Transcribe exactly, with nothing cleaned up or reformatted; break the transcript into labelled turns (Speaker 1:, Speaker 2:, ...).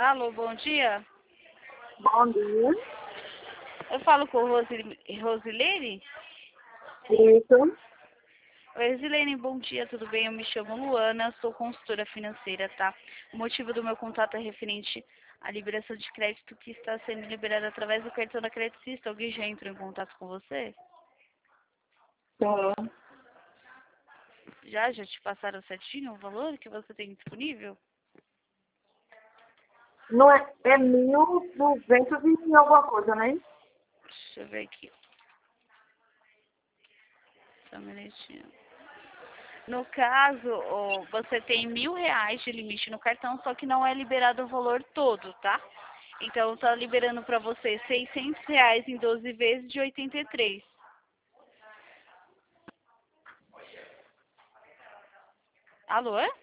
Speaker 1: Alô, bom dia.
Speaker 2: Bom dia.
Speaker 1: Eu falo com Rosi- Rosilene?
Speaker 2: Isso.
Speaker 1: Oi, Rosilene, bom dia, tudo bem? Eu me chamo Luana, sou consultora financeira, tá? O motivo do meu contato é referente à liberação de crédito que está sendo liberada através do cartão da Credicista. Alguém já entrou em contato com você?
Speaker 2: Sim.
Speaker 1: Já? Já te passaram certinho o valor que você tem disponível?
Speaker 2: Não é, é mil duzentos e alguma coisa, né?
Speaker 1: Deixa eu ver aqui. Só um minutinho. No caso, ó, você tem mil reais de limite no cartão, só que não é liberado o valor todo, tá? Então, tá liberando para você seiscentos reais em doze vezes de oitenta e três. Alô?